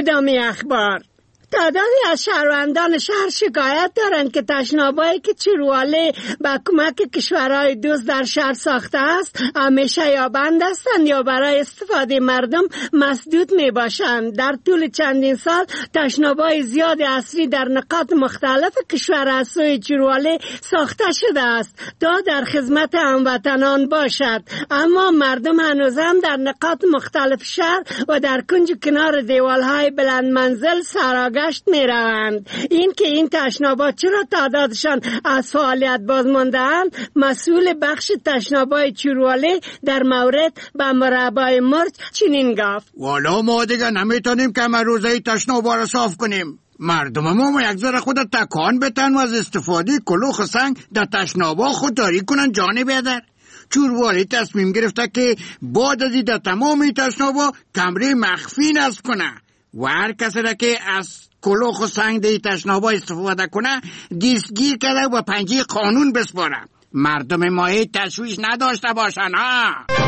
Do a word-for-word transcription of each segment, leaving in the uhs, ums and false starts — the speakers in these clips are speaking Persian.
ادامه اخبار. تعدادی از شهروندان شهر شکایت دارند که تشنابایی که چیرواله با کمک کشورهای دوست در شهر ساخته است همیشه یا بند هستند یا برای استفاده مردم مسدود می باشند. در طول چندین سال تشنابای زیاد اصلی در نقاط مختلف کشور از سوی چیرواله ساخته شده است تا در خدمت هموطنان باشد، اما مردم هنوز هم در نقاط مختلف شهر و در کنج کنار دیوالهای بلند منزل سراغ می روند. این که این تشنابا چرا تعدادشان از فعالیت باز مانده‌اند مسئول بخش تشنابای چیرواله در مورد به مربع مرج چنین گفت: والا ما دیگه نمیتونیم که ما روزه تشنابا را صاف کنیم. مردم ما یک ذره خود تکان بتن و از استفاده کلوخ سنگ در تشنابا خودداری کنن. جان بیادر، چیرواله تصمیم گرفته که بعد از این در تمام تشنابا کمره مخفی نصب کنه و هر کسی را که از کلوخ و سنگ دی تشنابا استفاده کنه دستگیر کرده و پنجه قانون بسپاره. مردم ما تشویش نداشته باشن ها.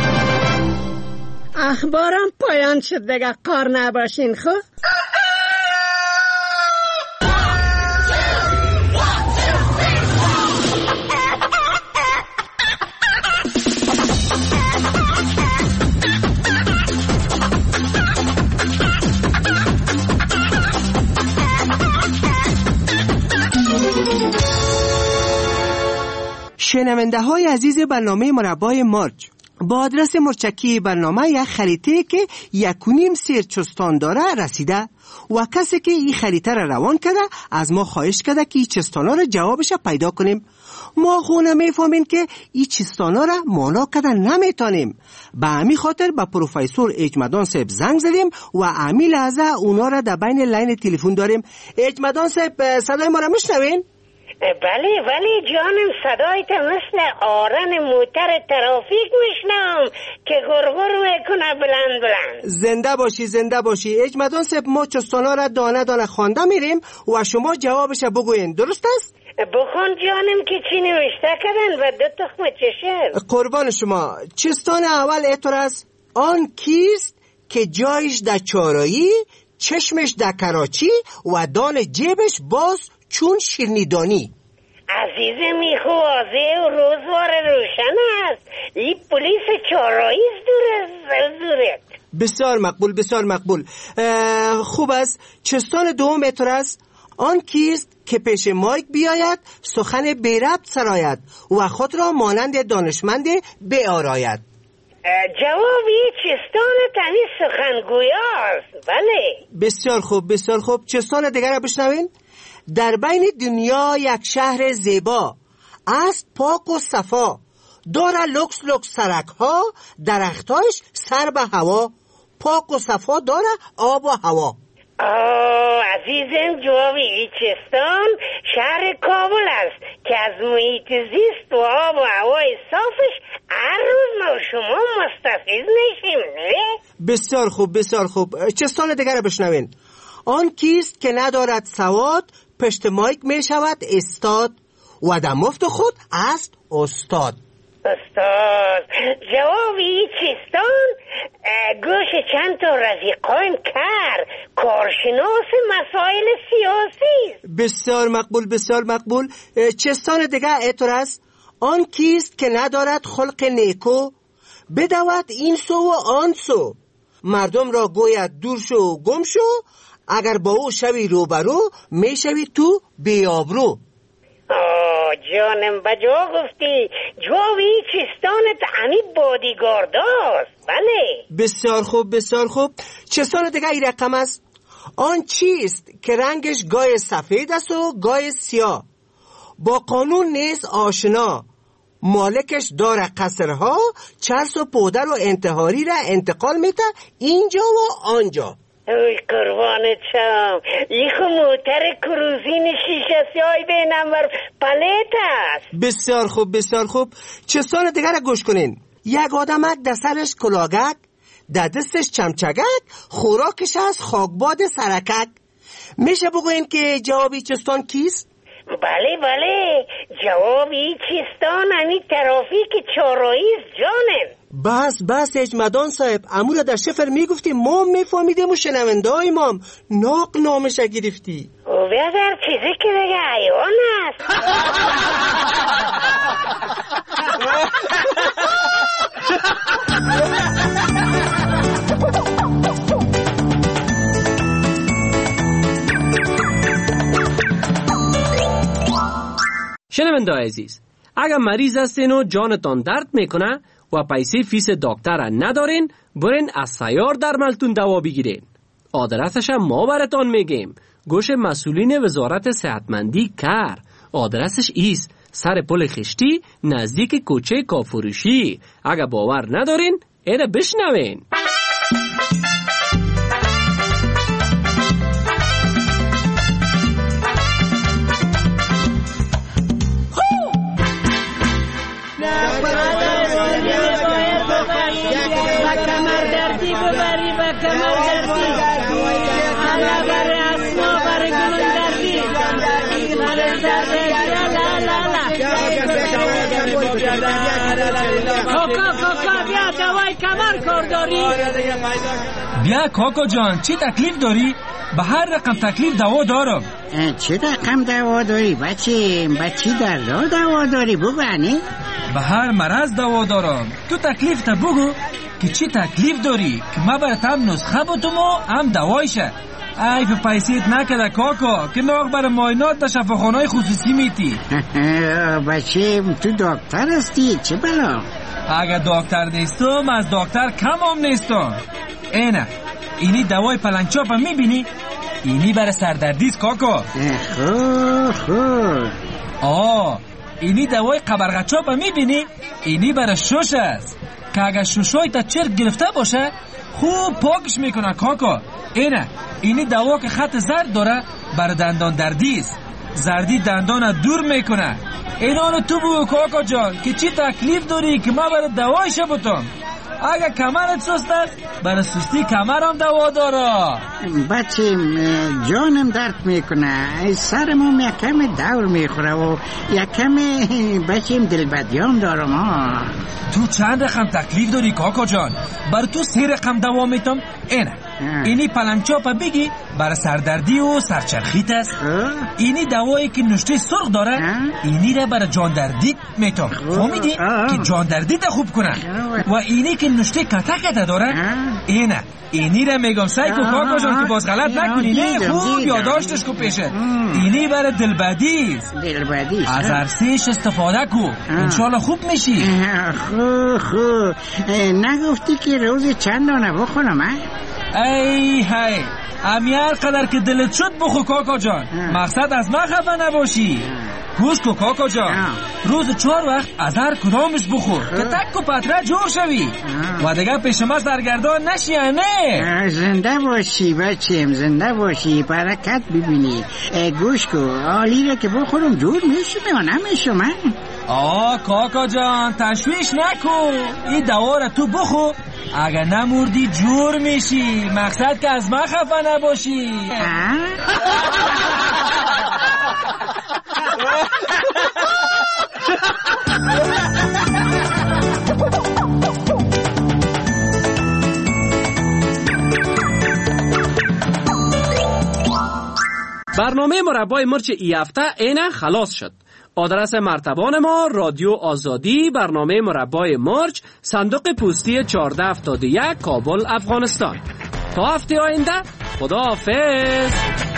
اخبارم پایان شد، دیگه کار نباشین. خب شنونده های عزیز برنامه مربع مرج، با آدرس مرچکی برنامه یک خریطه که یک و نیم سیر چستان داره رسیده و کسی که این خریطه را روان کرده از ما خواهش کرده که این چستانا را جوابش پیدا کنیم. ما خونه میفهمیم که این چستانا را مانا کردن نمیتونیم. به همین خاطر به پروفسور اجمدان صاحب زنگ زدیم و همین لحظه اونا را در بین لاین تلفن داریم. اجمدان صاحب صدای ما را میشنوین؟ بله بله جانم، صدایت مثل آرن موتر ترافیک میشنم که گرگر میکنه بلند بلند. زنده باشی زنده باشی. اجمدان صاحب ما چستانا را دانه دانه خوانده میریم و شما جوابش بگوین، درست است؟ بخون جانم که چی نوشته کردن و دو تخم چشم. قربان شما. چستان اول اعتراض است: آن کیست که جایش در چارایی، چشمش در کراچی و دان جیبش باز چون شیرنیدانی؟ عزیزم این خوازه و روزوار روشن است. این پلیس چارایی دور زلزورت. بسیار مقبول بسیار مقبول. خوب است. چستان دوم اعتراض: آن کیست که پیش مایک بیاید سخن بی ربط سراید و خود را مانند دانشمند بیاراید؟ جوابی چستان تنی سخنگویاست. بله بسیار خوب بسیار خوب. چستان دیگر را بشنوین: در بین دنیا یک شهر زیبا است پاک و صفا، داره لکس لکس سرک ها، درختاش سر به هوا، پاک و صفا داره آب و هوا. آه عزیزم، جواب ایچستان شهر کابل است که از محیط زیست و آب و هوای صافش هر روز ما شما مستفید میشیم. بسیار خوب بسیار خوب. چستان دیگر بشنوین: آن کیست که ندارد سواد پشت مایک می شود استاد و در مفت خود است استاد. استاد جوابی چستان گوش چند تا رفیقایم کر کارشناس مسائل سیاسی. بسیار مقبول بسیار مقبول. چستان دیگه اعتراض: آن کیست که ندارد خلق نیکو بدود این سو و آن سو، مردم را گوید دور شو و گم شو، اگر با او شوی روبرو می شوی تو بیابرو. آه جانم بجا گفتی. جوابی چستانت همی بادیگارداست. بله بسیار خوب بسیار خوب. چستان دیگه ای رقم است: آن چیست که رنگش گای سفید است و گای سیاه، با قانون نیست آشنا، مالکش داره قصرها، چرس و پودر و انتحاری را انتقال میده اینجا و آنجا. اوی قربانت شم، این خو موتر کروزین شیشه سیاه بینم ور پلیت است. بسیار خوب بسیار خوب. چستان دیگر را گوش کنین: یک آدمک در سرش کلاگک، در دستش چمچگک، خوراکش از خاکباد سرکک. میشه بگوین که جوابی چستان کیست؟ بله بله، جوابی چیستان همی ترافیک چهارراهی است جانم. بس بس اجمدان صاحب، امور در شفر میگفتیم ما میفهمیدیم و شنونده های مام ناق نامش گرفتی. او بیادر چیزی که دیگه حیوان است. شنونده عزیز، اگر مریض هستین و جانتان درد میکنه و پیسه فیس دکتر ندارین، برین از سیار درملتون دوا بگیرین. آدرسش هم ما براتان میگیم. گوش مسئولین وزارت صحتمندی کار. آدرسش ایست سر پل خشتی نزدیک کوچه کافروشی. اگر باور ندارین ایره بشنوین. کاکا کاکا بیا دوای کمر کار داری؟ بیا کاکا جان، چی تکلیف داری؟ به هر رقم تکلیف دوا دارم. چه رقم دوا داری بچه؟ بچی در راه دوا داری بگو عنی؟ به هر مرض دوا دارم. تو تکلیف تا بگو که چی تکلیف داری که ما برات هم نسخه بتوم و هم دوایشه. ای به پیسیت نکده کاکا که ناغ برای معاینات در شفاخانه‌های خصوصی میتی. بچه تو دکتر هستی چه بلا؟ اگر دکتر نیستم از دکتر کم هم نیستم. اینه اینی دوای پلنگچاپ هم میبینی؟ اینی برای سردردیست کاکا. خوب خوب. آه اینی دوای قبرغچاپ هم میبینی؟ اینی برای شش است که اگر ششای تا چرک گرفته باشه خوب پاکش میکنه کاکا. اینه اینی دوا که خط زرد داره برای دندان دردیست. زردی دندان دور میکنه. اینا رو تو بگو کاکا جان که چی تکلیف داری که ما برای دوایش بتم. اگر کمرت سست است برای سستی کمر هم دوا داره. بچه جانم درد میکنه، سرمون یکم دور میخوره و یکم بچه دلبدیام دارم ها. تو چند رقم تکلیف داری کاکا جان؟ برای تو سه رقم دوا میتم. اینه اینی پلنگچاپ بگی برای سردردی و سرچرخیت است. اینی دوایی که نشته سرخ داره اینی را برای جاندردیت میتم. فهمیدی که جاندردیت خوب کنه. و اینی که نشته کتا کتا داره اینه اینی را میگم سعی کو کاکا جان که باز غلط نکنی. نه خوب یادداشتش کو پیشه. اینی برای دلبدی است. دلبدی از ارسیش استفاده کو انشالله خوب میشی. خوب خوب. نگفتی که روز چند دانه بخورم ها؟ ای هی امیار قدر که دلت شد بخو کاکا جان. مقصد از من خفه نباشی. گوش کو کاکا جان، روز چهار وقت از هر کدامش بخور که تک و پتره جور شوی و دیگه پیش ما سرگردان نشی. نه زنده باشی بچیم، زنده باشی، برکت ببینی. گوش کو آلی را که بخورم جور میشم یا نمیشم من؟ آه کاکا جان تشویش نکن. این دوا را تو بخور، اگر نموردی جور میشی. مقصد که از من خفه نباشی. برنامه مربای مرچ ای هفته اینه خلاص شد. آدرس مرتبان ما رادیو آزادی، برنامه مربای مرچ، صندوق پستی چهارده هفتاد و یک، کابل، افغانستان. تا هفته آینده خدا حافظ.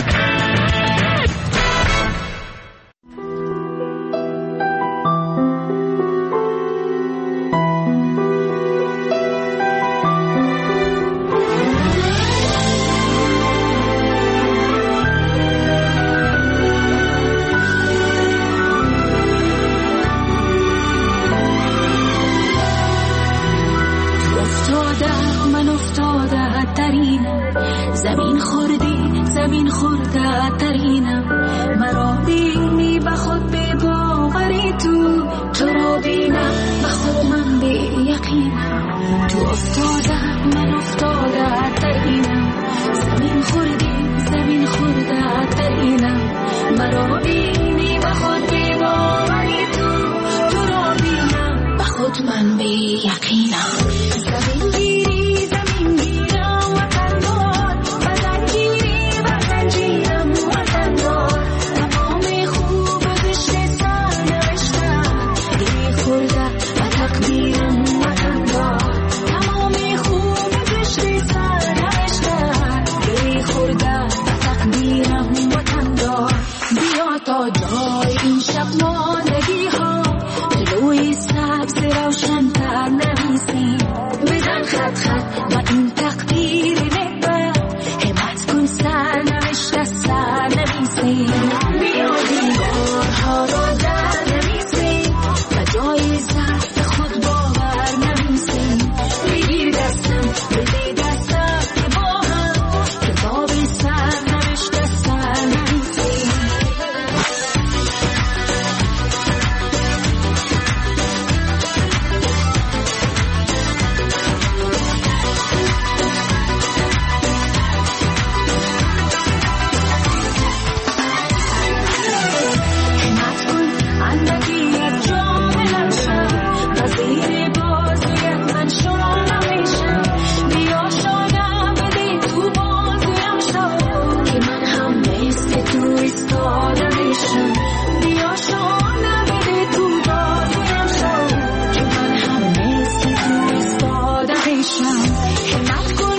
زمین خوردی زمین خورده ترینم، مرا بینی به خود به باوری، تو تو را بینم به خود من به یقینم. تو افتاده من افتاده ترینم، زمین خوردی زمین خورده ترینم، مرا بینی من به یقینم. زمین گیری زمین گیرم وطن دار، وطن گیری وطن جیرم وطن دار. تمام خوب زشت سرنوشتم گری خورده و تقدیرم وطن دار. تمام خوب زشت سرنوشتم گری خورده و تقدیرم وطن دار. بیا تا جای این شب ماندگی ها جلوی سبز روشن تر نویسیم. بزن خط خط و این تقدیر نبر، همت کن سر نوشته سر نویسیم. بیا دیوارها را در نویسیم و جای ضعف خود باور نویسیم. بگیر دستم بده دستم که با هم کتاب سر نوشته سر نویسیم. همت کن اندکی یک جام لنشم و زیر بازویت من شما نمیشم. بیا شادم بده تو بازویم شو که من هم مثل تو ایستاده میشم. بیا شادم بده تو بازویم شو که من هم مثل تو ایستاده میشم. همت کن